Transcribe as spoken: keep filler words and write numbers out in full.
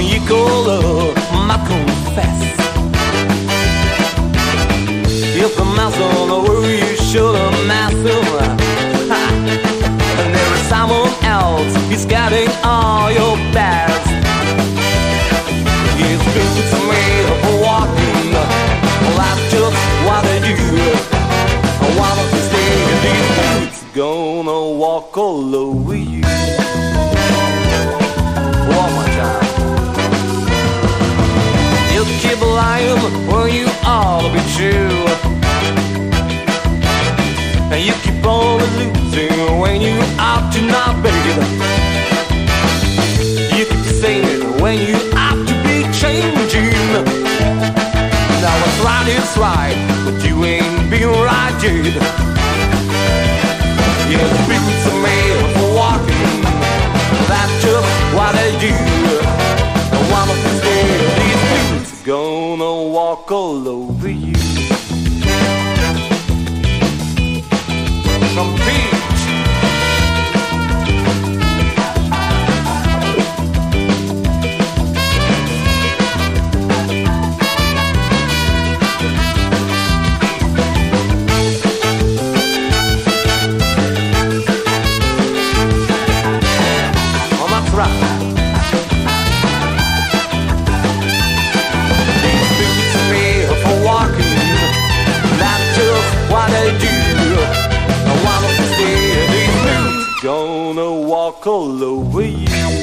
you call love, I confess. If the mouse on the world, you should have massive. And there is someone else, he's getting all your best. His boots are made for walking, well, that's just what they do. One of these days, these boots gonna walk all over you. One more time. You keep lying when you ought to be true, and you keep on losing when you ought to not, baby. You keep saying when you ought to be changing. Now what's right is right, but you ain't being right yet. Yeah, the boots are made for walking, that's just what they do. And one of these days, these boots are gonna walk all over you. From Peach. Oh, that's right. These boots are made for walking, that's just what they do. One of these days, these boots gonna walk all over you.